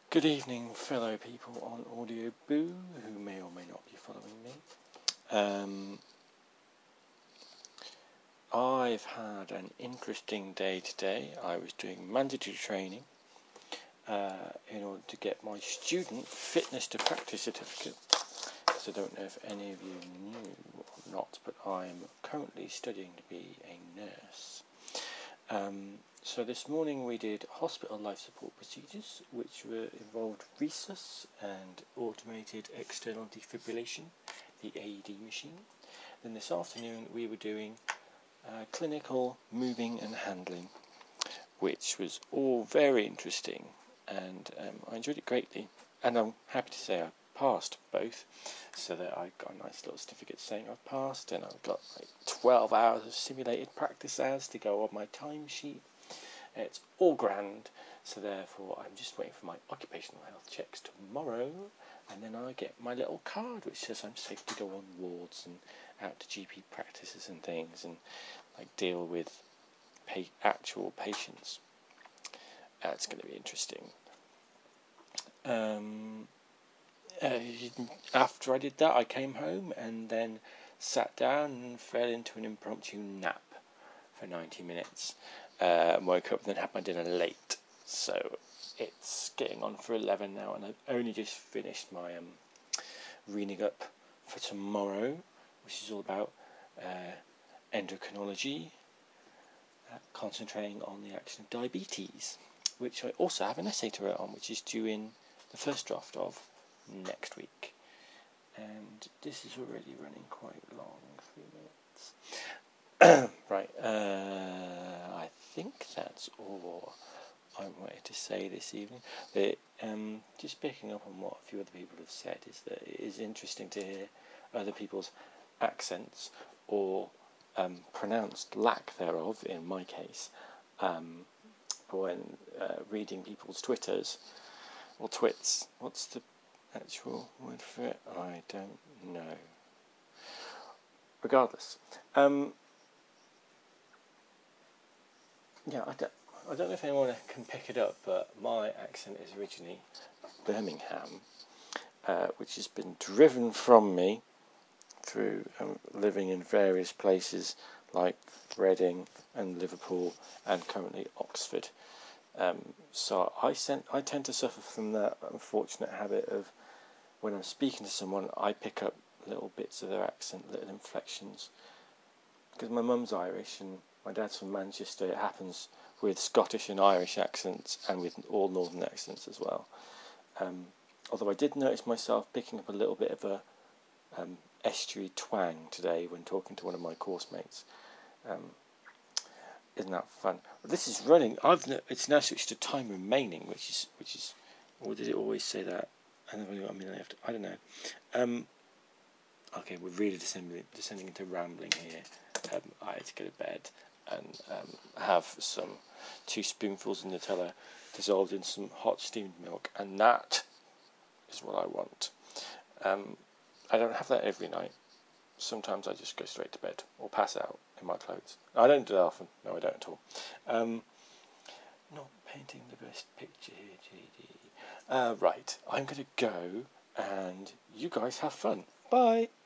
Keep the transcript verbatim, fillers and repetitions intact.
Good evening, fellow people on Audio Boo, who may or may not be following me. Um, I've had an interesting day today. I was doing mandatory training uh, in order to get my student fitness to practice certificate. So I don't know if any of you knew or not, but I'm currently studying to be a nurse. Um, so this morning we did hospital life support procedures, which were involved resus and automated external defibrillation, the A E D machine. Then this afternoon we were doing uh, clinical moving and handling, which was all very interesting, and um, I enjoyed it greatly. And I'm happy to say I passed both, so that I got a nice little certificate saying I've passed, and I've got like twelve hours of simulated practice hours to go on my timesheet. It's all grand, so therefore I'm just waiting for my occupational health checks tomorrow, and then I get my little card which says I'm safe to go on wards and out to G P practices and things, and like deal with pa- actual patients. That's going to be interesting. Um, uh, after I did that, I came home and then sat down and fell into an impromptu nap for ninety minutes. Uh, woke up and then had my dinner late, so it's getting on for eleven now, and I've only just finished my um, reading up for tomorrow, which is all about uh, endocrinology, uh, concentrating on the action of diabetes, which I also have an essay to write on, which is due in the first draft of next week. And this is already running quite long, three minutes. Right, uh, I think that's all I wanted to say this evening. But, um, just picking up on what a few other people have said, is that it is interesting to hear other people's accents, or um, pronounced lack thereof, in my case, um, when uh, reading people's Twitters, or twits. What's the actual word for it? I don't know. Regardless. Um, Yeah, I don't, I don't know if anyone can pick it up, but my accent is originally Birmingham, uh, which has been driven from me through um, living in various places like Reading and Liverpool and currently Oxford. Um, so I, sent, I tend to suffer from that unfortunate habit of, when I'm speaking to someone, I pick up little bits of their accent, little inflections. Because my mum's Irish and my dad's from Manchester, it happens with Scottish and Irish accents and with all northern accents as well. Um, although I did notice myself picking up a little bit of a um, estuary twang today when talking to one of my course mates. Um, isn't that fun? This is running. I've no, it's now switched to time remaining, which is which is. Or did it always say that? I don't know. I mean, I have to. I don't know. Um, okay, we're really descending descending into rambling here. Um, I had to go to bed and um, have some two spoonfuls of Nutella dissolved in some hot steamed milk, and that is what I want. Um, I don't have that every night. Sometimes I just go straight to bed or pass out in my clothes. I don't do that often. No, I don't at all. Um, not painting the best picture here, J D. Uh, right, I'm going to go, and you guys have fun. Bye.